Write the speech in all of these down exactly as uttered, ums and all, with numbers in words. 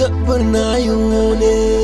تقبرنا عيوني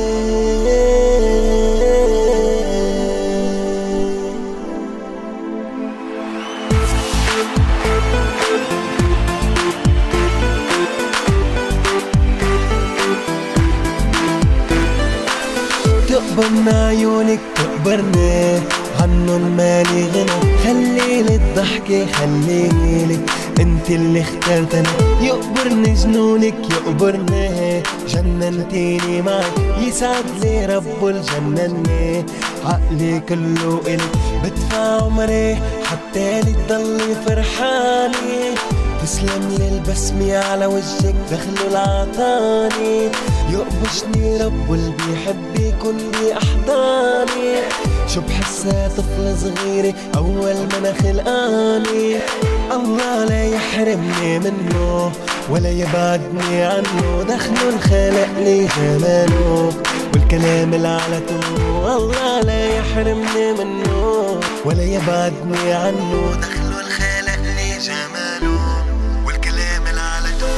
تقبرنا عيونك تقبرني عنن مالي غنى، خليلي الضحكة خليلي انت اللي اخترتني. يقبرني جنونك يقبرني جننتيني معك، يسعد لي رب الجنني عقلي كله إلك. بدفع عمري حتى لي تضلي فرحاني، تسلم لي البسمة على وجهك دخلوا العطاني. يقبشني رب اللي بيحب يكون بأحضاني، شو بحسها طفلة صغيرة أول ما أنا خلقاني. الله لا يحرمني منه ولا يبعدني عنه، دخله الخلق لي جماله والكلام العلته. الله لا يحرمني منه ولا يبعدني عنه، دخله الخلق لي جماله والكلام العلته.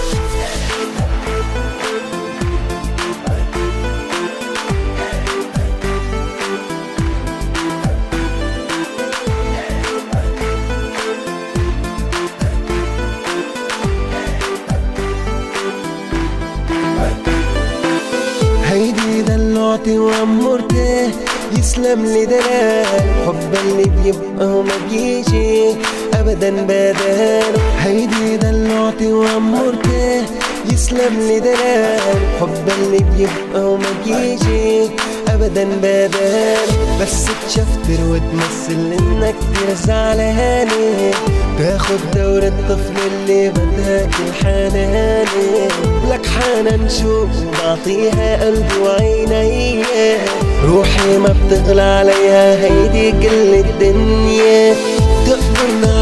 هيدي دلوعتي وأمورتي يسلم لي دلال، حب اللي بيبقى وما بيجي أبدا بدال. هيدي دلوعتي وأمورتي يسلم لي دلال، حب اللي بيبقى وما بيجي أبدا بدال. بس تشفتر وتمثل إنك كتير زعلانة، تاخد دور الطفل اللي بدك الحنانة. لك حنان شوق بعطيها قلبي وعيني، روحي ما بتغلى عليها هيدي كل الدنيا. تقبرنا